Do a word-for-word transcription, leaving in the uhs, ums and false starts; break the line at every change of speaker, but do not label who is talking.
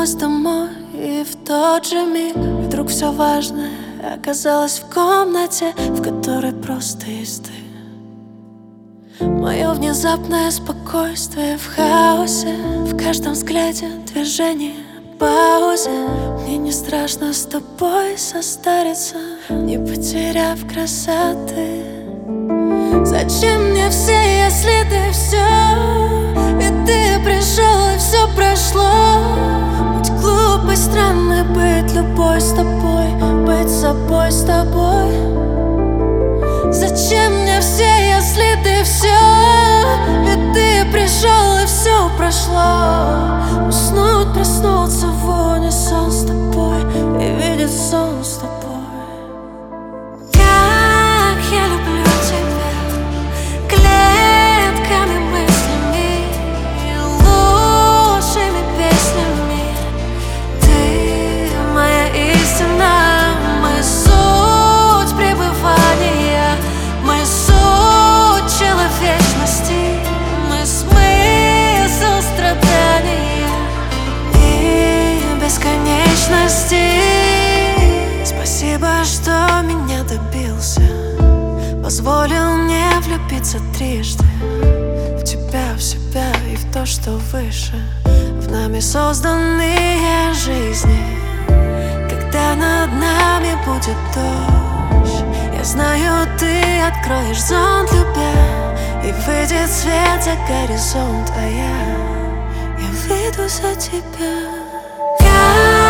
вернулась домой, и в тот же миг вдруг все важное оказалось в комнате, в которой просто есть ты. Мое внезапное спокойствие в хаосе, в каждом взгляде, движении, паузе. Мне не страшно с тобой состариться, не потеряв красоты. Зачем мне все, если ты все? Ведь ты пришел, и все прошло. Быть глупой, странной, быть любой с тобой, быть собой с тобой. Зачем мне все, если ты все? Ведь ты пришел, и все прошло. Уснуть, проснуться в унисон с тобой и видеть сон с тобой. Как я люблю тебя, клетками, мыслями, лучшими песнями. Ты моя истина, мы суть пребывания, мы суть человечности, мы смысл страдания и бесконечности. Спасибо, что меня добился, позволил мне влюбиться трижды в тебя, в себя и в то, что выше, в нами созданные жизни. Когда над нами будет дождь, я знаю, ты откроешь зонт, любя, и выйдет свет за горизонт, а я, я выйду за тебя.